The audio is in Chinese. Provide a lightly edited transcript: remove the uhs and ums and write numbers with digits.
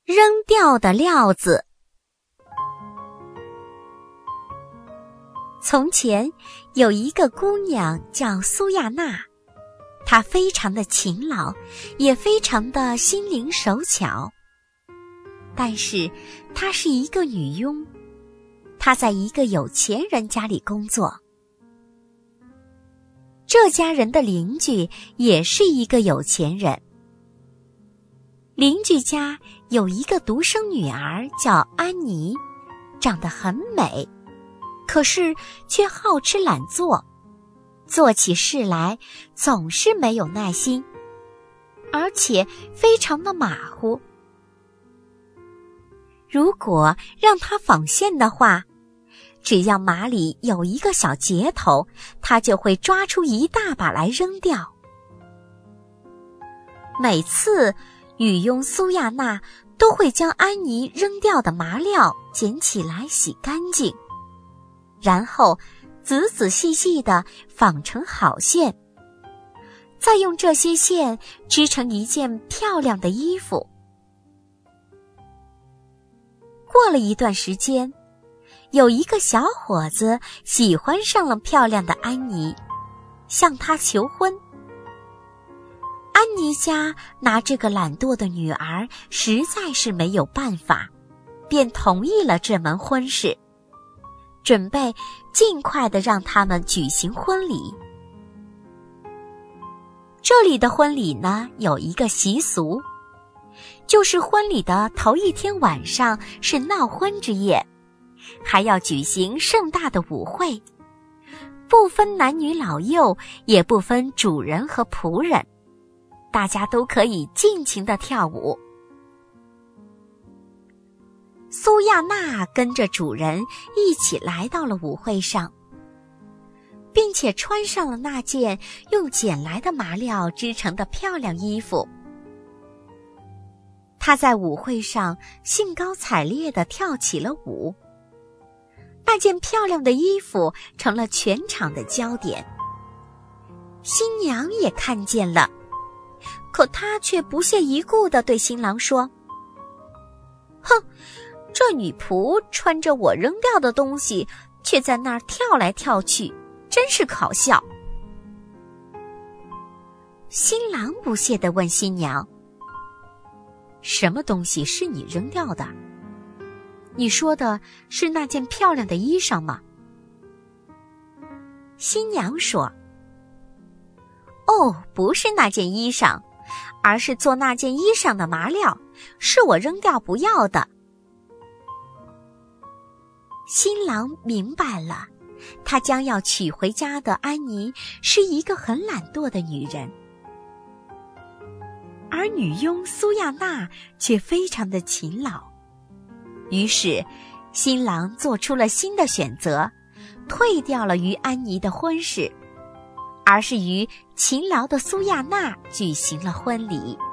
扔掉的料子。从前有一个姑娘叫苏亚娜，她非常的勤劳，也非常的心灵手巧。但是她是一个女佣，她在一个有钱人家里工作。这家人的邻居也是一个有钱人。邻居家有一个独生女儿叫安妮，长得很美，可是却好吃懒做，做起事来总是没有耐心，而且非常的马虎。如果让她纺线的话，只要马里有一个小结头，她就会抓出一大把来扔掉。每次女佣苏亚娜都会将安妮扔掉的麻料捡起来洗干净，然后仔仔细细地纺成好线，再用这些线织成一件漂亮的衣服。过了一段时间，有一个小伙子喜欢上了漂亮的安妮，向她求婚。安妮家拿这个懒惰的女儿实在是没有办法，便同意了这门婚事，准备尽快地让他们举行婚礼。这里的婚礼呢，有一个习俗，就是婚礼的头一天晚上是闹婚之夜，还要举行盛大的舞会，不分男女老幼，也不分主人和仆人，大家都可以尽情地跳舞。苏亚娜跟着主人一起来到了舞会上，并且穿上了那件用捡来的麻料织成的漂亮衣服。她在舞会上兴高采烈地跳起了舞，那件漂亮的衣服成了全场的焦点。新娘也看见了，可她却不屑一顾地对新郎说：“哼，这女仆穿着我扔掉的东西，却在那儿跳来跳去，真是可笑。”新郎不屑地问新娘：“什么东西是你扔掉的？你说的是那件漂亮的衣裳吗？”新娘说：“哦，不是那件衣裳，而是做那件衣裳的麻料，是我扔掉不要的。”新郎明白了，他将要娶回家的安妮是一个很懒惰的女人，而女佣苏亚娜却非常的勤劳。于是新郎做出了新的选择，退掉了与安妮的婚事，而是与勤劳的苏亚娜举行了婚礼。